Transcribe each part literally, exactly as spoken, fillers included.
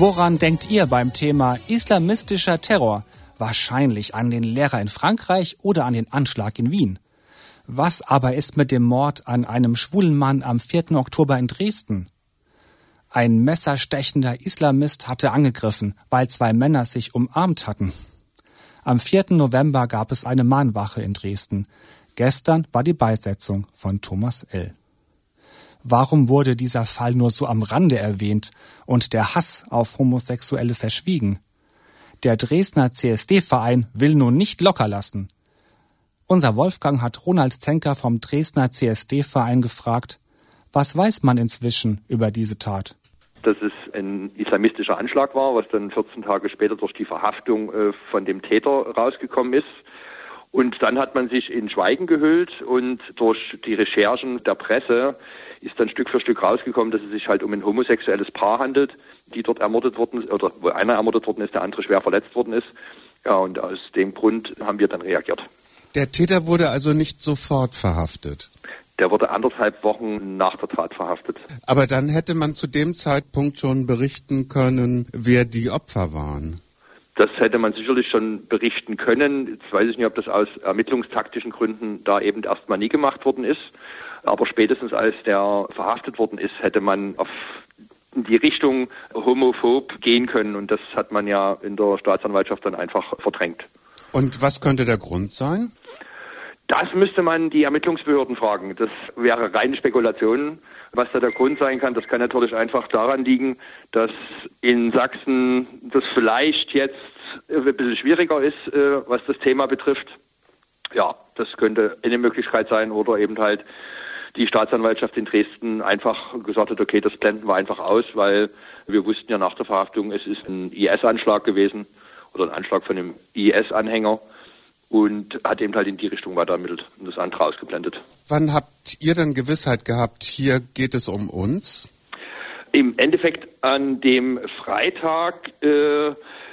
Woran denkt ihr beim Thema islamistischer Terror? Wahrscheinlich an den Lehrer in Frankreich oder an den Anschlag in Wien. Was aber ist mit dem Mord an einem schwulen Mann am vierten Oktober in Dresden? Ein messerstechender Islamist hatte angegriffen, weil zwei Männer sich umarmt hatten. Am vierten November gab es eine Mahnwache in Dresden. Gestern war die Beisetzung von Thomas L. Warum wurde dieser Fall nur so am Rande erwähnt und der Hass auf Homosexuelle verschwiegen? Der Dresdner C S D-Verein will nun nicht locker lassen. Unser Wolfgang hat Ronald Zenker vom Dresdner C S D-Verein gefragt, was weiß man inzwischen über diese Tat? Dass es ein islamistischer Anschlag war, was dann vierzehn Tage später durch die Verhaftung äh, von dem Täter rausgekommen ist. Und dann hat man sich in Schweigen gehüllt und durch die Recherchen der Presse ist dann Stück für Stück rausgekommen, dass es sich halt um ein homosexuelles Paar handelt, die dort ermordet worden ist, oder wo einer ermordet worden ist, der andere schwer verletzt worden ist. Ja, und aus dem Grund haben wir dann reagiert. Der Täter wurde also nicht sofort verhaftet? Der wurde anderthalb Wochen nach der Tat verhaftet. Aber dann hätte man zu dem Zeitpunkt schon berichten können, wer die Opfer waren. Das hätte man sicherlich schon berichten können. Jetzt weiß ich nicht, ob das aus ermittlungstaktischen Gründen da eben erstmal nie gemacht worden ist. Aber spätestens als der verhaftet worden ist, hätte man auf die Richtung homophob gehen können. Und das hat man ja in der Staatsanwaltschaft dann einfach verdrängt. Und was könnte der Grund sein? Das müsste man die Ermittlungsbehörden fragen. Das wäre reine Spekulation. Was da der Grund sein kann, das kann natürlich einfach daran liegen, dass in Sachsen das vielleicht jetzt ein bisschen schwieriger ist, was das Thema betrifft. Ja, das könnte eine Möglichkeit sein oder eben halt die Staatsanwaltschaft in Dresden einfach gesagt hat, okay, das blenden wir einfach aus, weil wir wussten ja nach der Verhaftung, es ist ein I S-Anschlag gewesen oder ein Anschlag von einem I S-Anhänger. Und hat eben halt in die Richtung weiter ermittelt und das andere ausgeblendet. Wann habt ihr denn Gewissheit gehabt, hier geht es um uns? Im Endeffekt an dem Freitag, äh,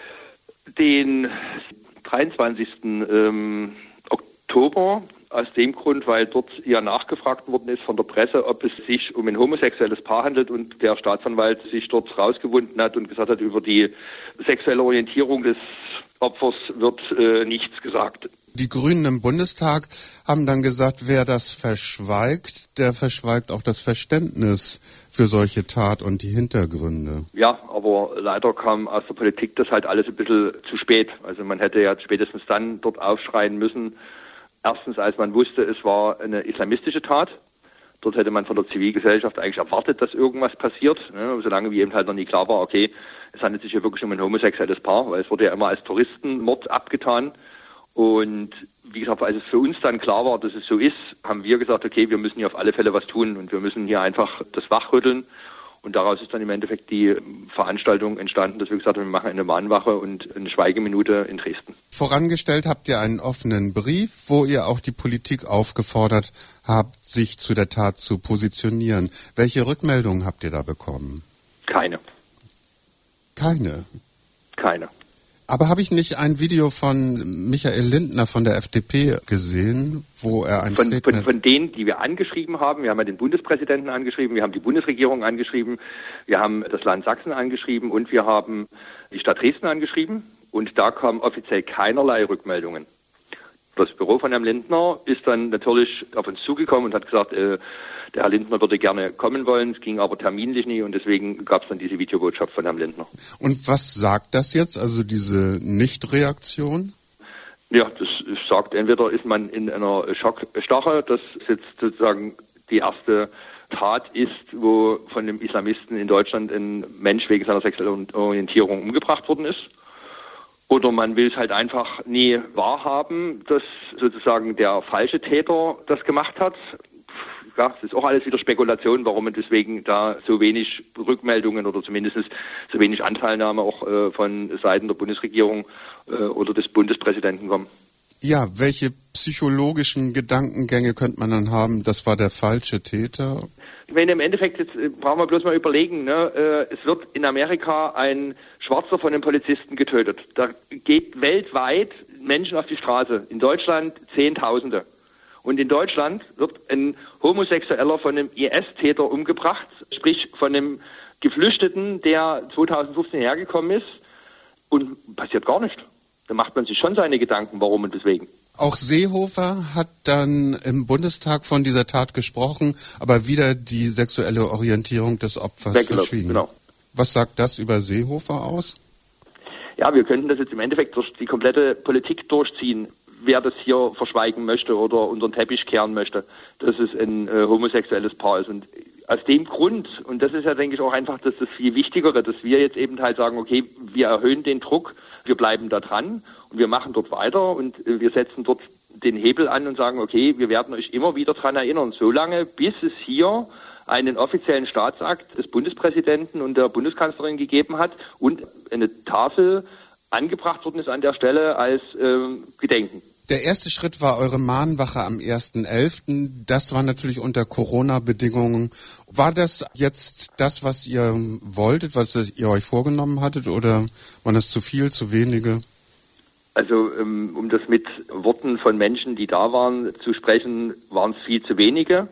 den dreiundzwanzigsten Ähm, Oktober, aus dem Grund, weil dort ja nachgefragt worden ist von der Presse, ob es sich um ein homosexuelles Paar handelt und der Staatsanwalt sich dort rausgewunden hat und gesagt hat, über die sexuelle Orientierung des Opfers wird äh, nichts gesagt. Die Grünen im Bundestag haben dann gesagt, wer das verschweigt, der verschweigt auch das Verständnis für solche Tat und die Hintergründe. Ja, aber leider kam aus der Politik das halt alles ein bisschen zu spät. Also man hätte ja spätestens dann dort aufschreien müssen. Erstens, als man wusste, es war eine islamistische Tat. Dort hätte man von der Zivilgesellschaft eigentlich erwartet, dass irgendwas passiert, ne, solange wie eben halt noch nie klar war, okay, es handelt sich hier wirklich um ein homosexuelles Paar, weil es wurde ja immer als Touristenmord abgetan. Und wie gesagt, als es für uns dann klar war, dass es so ist, haben wir gesagt, okay, wir müssen hier auf alle Fälle was tun und wir müssen hier einfach das wachrütteln. Und daraus ist dann im Endeffekt die Veranstaltung entstanden, dass wir gesagt haben, wir machen eine Mahnwache und eine Schweigeminute in Dresden. Vorangestellt habt ihr einen offenen Brief, wo ihr auch die Politik aufgefordert habt, sich zu der Tat zu positionieren. Welche Rückmeldungen habt ihr da bekommen? Keine. Keine? Keine. Aber habe ich nicht ein Video von Michael Lindner von der F D P gesehen, wo er ein von, Statement... Von, von denen, die wir angeschrieben haben, wir haben ja den Bundespräsidenten angeschrieben, wir haben die Bundesregierung angeschrieben, wir haben das Land Sachsen angeschrieben und wir haben die Stadt Dresden angeschrieben und da kamen offiziell keinerlei Rückmeldungen. Das Büro von Herrn Lindner ist dann natürlich auf uns zugekommen und hat gesagt, äh, der Herr Lindner würde gerne kommen wollen, es ging aber terminlich nie und deswegen gab es dann diese Videobotschaft von Herrn Lindner. Und was sagt das jetzt, also diese Nichtreaktion? Ja, das sagt, entweder ist man in einer Schockstarre, dass jetzt sozusagen die erste Tat ist, wo von einem Islamisten in Deutschland ein Mensch wegen seiner sexuellen Orientierung umgebracht worden ist. Oder man will es halt einfach nie wahrhaben, dass sozusagen der falsche Täter das gemacht hat. Ja, das ist auch alles wieder Spekulation, warum man deswegen da so wenig Rückmeldungen oder zumindest so wenig Anteilnahme auch äh, von Seiten der Bundesregierung äh, oder des Bundespräsidenten kommen. Ja, welche psychologischen Gedankengänge könnte man dann haben, das war der falsche Täter? Ich meine, im Endeffekt, jetzt äh, brauchen wir bloß mal überlegen, ne? äh, es wird in Amerika ein Schwarzer von einem Polizisten getötet. Da geht weltweit Menschen auf die Straße. In Deutschland Zehntausende. Und in Deutschland wird ein Homosexueller von einem I S-Täter umgebracht, sprich von einem Geflüchteten, der zweitausendfünfzehn hergekommen ist und passiert gar nichts. Da macht man sich schon seine Gedanken, warum und weswegen. Auch Seehofer hat dann im Bundestag von dieser Tat gesprochen, aber wieder die sexuelle Orientierung des Opfers verschwiegen. Genau. Was sagt das über Seehofer aus? Ja, wir könnten das jetzt im Endeffekt durch die komplette Politik durchziehen. Wer das hier verschweigen möchte oder unter den Teppich kehren möchte, dass es ein äh, homosexuelles Paar ist. Und aus dem Grund, und das ist ja, denke ich, auch einfach das, das viel Wichtigere, dass wir jetzt eben halt sagen, okay, wir erhöhen den Druck, wir bleiben da dran und wir machen dort weiter und äh, wir setzen dort den Hebel an und sagen, okay, wir werden euch immer wieder dran erinnern, solange bis es hier einen offiziellen Staatsakt des Bundespräsidenten und der Bundeskanzlerin gegeben hat und eine Tafel angebracht worden ist an der Stelle als äh, Gedenken. Der erste Schritt war eure Mahnwache am ersten elften Das war natürlich unter Corona-Bedingungen. War das jetzt das, was ihr wolltet, was ihr euch vorgenommen hattet, oder waren das zu viel, zu wenige? Also um das mit Worten von Menschen, die da waren, zu sprechen, waren es viel zu wenige,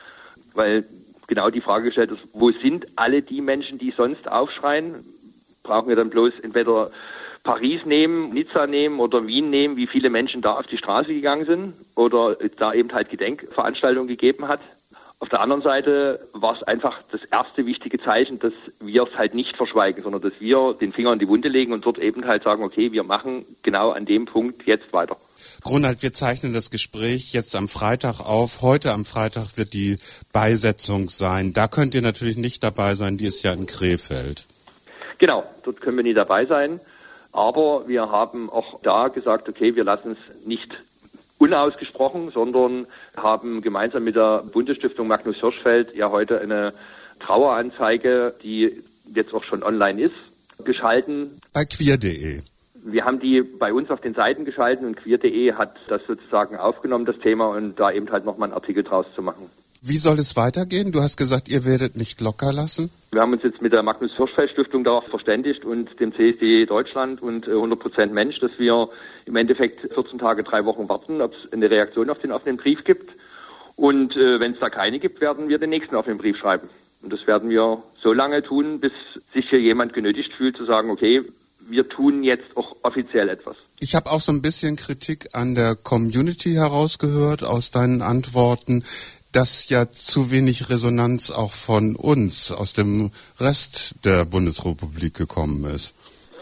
weil genau die Frage gestellt ist, wo sind alle die Menschen, die sonst aufschreien? Brauchen wir dann bloß entweder Paris nehmen, Nizza nehmen oder Wien nehmen, wie viele Menschen da auf die Straße gegangen sind oder da eben halt Gedenkveranstaltungen gegeben hat. Auf der anderen Seite war es einfach das erste wichtige Zeichen, dass wir es halt nicht verschweigen, sondern dass wir den Finger in die Wunde legen und dort eben halt sagen, okay, wir machen genau an dem Punkt jetzt weiter. Ronald, wir zeichnen das Gespräch jetzt am Freitag auf. Heute am Freitag wird die Beisetzung sein. Da könnt ihr natürlich nicht dabei sein, die ist ja in Krefeld. Genau, dort können wir nie dabei sein. Aber wir haben auch da gesagt, okay, wir lassen es nicht unausgesprochen, sondern haben gemeinsam mit der Bundesstiftung Magnus Hirschfeld ja heute eine Traueranzeige, die jetzt auch schon online ist, geschalten. Bei queer punkt de. Wir haben die bei uns auf den Seiten geschalten und queer punkt de hat das sozusagen aufgenommen, das Thema, und da eben halt nochmal einen Artikel draus zu machen. Wie soll es weitergehen? Du hast gesagt, ihr werdet nicht locker lassen. Wir haben uns jetzt mit der Magnus Hirschfeld Stiftung darauf verständigt und dem C S D Deutschland und hundert Prozent Mensch, dass wir im Endeffekt vierzehn Tage, drei Wochen warten, ob es eine Reaktion auf den offenen Brief gibt. Und äh, wenn es da keine gibt, werden wir den nächsten offenen Brief schreiben. Und das werden wir so lange tun, bis sich hier jemand genötigt fühlt zu sagen, okay, wir tun jetzt auch offiziell etwas. Ich habe auch so ein bisschen Kritik an der Community herausgehört aus deinen Antworten, dass ja zu wenig Resonanz auch von uns, aus dem Rest der Bundesrepublik gekommen ist.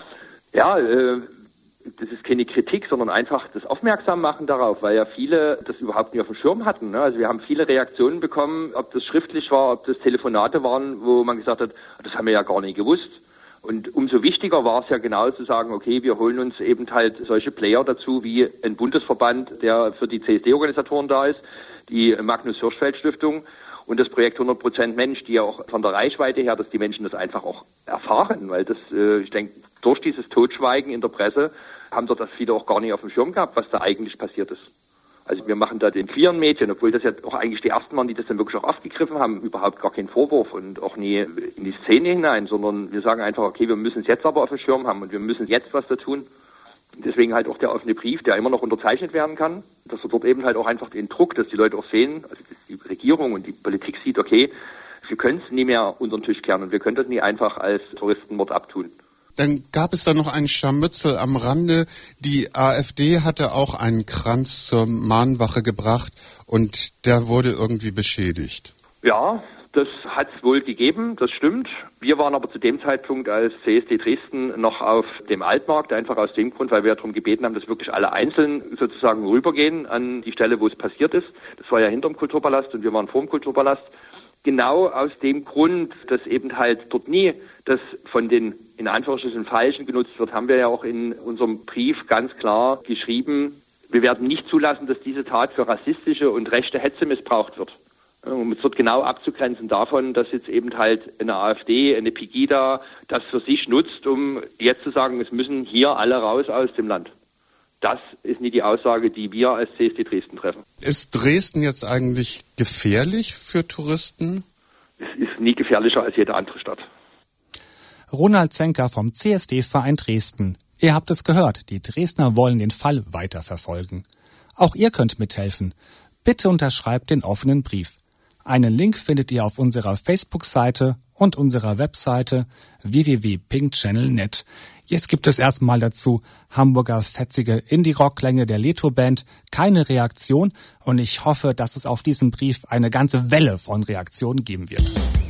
Ja, äh, das ist keine Kritik, sondern einfach das Aufmerksammachen darauf, weil ja viele das überhaupt nicht auf dem Schirm hatten. Ne? Also wir haben viele Reaktionen bekommen, ob das schriftlich war, ob das Telefonate waren, wo man gesagt hat, das haben wir ja gar nicht gewusst. Und umso wichtiger war es ja genau zu sagen, okay, wir holen uns eben halt solche Player dazu, wie ein Bundesverband, der für die C S D-Organisatoren da ist, die Magnus Hirschfeld Stiftung und das Projekt hundert Prozent Mensch, die ja auch von der Reichweite her, dass die Menschen das einfach auch erfahren, weil das, äh, ich denke, durch dieses Totschweigen in der Presse haben dort das viele auch gar nicht auf dem Schirm gehabt, was da eigentlich passiert ist. Also wir machen da den queeren Mädchen, obwohl das ja auch eigentlich die ersten waren, die das dann wirklich auch aufgegriffen haben, überhaupt gar keinen Vorwurf und auch nie in die Szene hinein, sondern wir sagen einfach, okay, wir müssen es jetzt aber auf dem Schirm haben und wir müssen jetzt was da tun. Deswegen halt auch der offene Brief, der immer noch unterzeichnet werden kann, dass wir dort eben halt auch einfach den Druck, dass die Leute auch sehen, also die Regierung und die Politik sieht, okay, wir können es nie mehr unter den Tisch kehren und wir können das nie einfach als Touristenmord abtun. Dann gab es da noch einen Scharmützel am Rande. Die AfD hatte auch einen Kranz zur Mahnwache gebracht und der wurde irgendwie beschädigt. Ja, das hat es wohl gegeben, das stimmt. Wir waren aber zu dem Zeitpunkt als C S D Dresden noch auf dem Altmarkt, einfach aus dem Grund, weil wir darum gebeten haben, dass wirklich alle einzeln sozusagen rübergehen an die Stelle, wo es passiert ist. Das war ja hinterm Kulturpalast und wir waren vor dem Kulturpalast. Genau aus dem Grund, dass eben halt dort nie das von den in Anführungsstrichen Falschen genutzt wird, haben wir ja auch in unserem Brief ganz klar geschrieben, wir werden nicht zulassen, dass diese Tat für rassistische und rechte Hetze missbraucht wird. Um es wird genau abzugrenzen davon, dass jetzt eben halt eine AfD, eine Pegida das für sich nutzt, um jetzt zu sagen, es müssen hier alle raus aus dem Land. Das ist nicht die Aussage, die wir als C S D Dresden treffen. Ist Dresden jetzt eigentlich gefährlich für Touristen? Es ist nie gefährlicher als jede andere Stadt. Ronald Zenker vom C S D-Verein Dresden. Ihr habt es gehört, die Dresdner wollen den Fall weiterverfolgen. Auch ihr könnt mithelfen. Bitte unterschreibt den offenen Brief. Einen Link findet ihr auf unserer Facebook-Seite und unserer Webseite w w w punkt pink channel punkt net. Jetzt gibt es erstmal dazu Hamburger fetzige Indie-Rock-Klänge der Leto-Band. Keine Reaktion und ich hoffe, dass es auf diesen Brief eine ganze Welle von Reaktionen geben wird.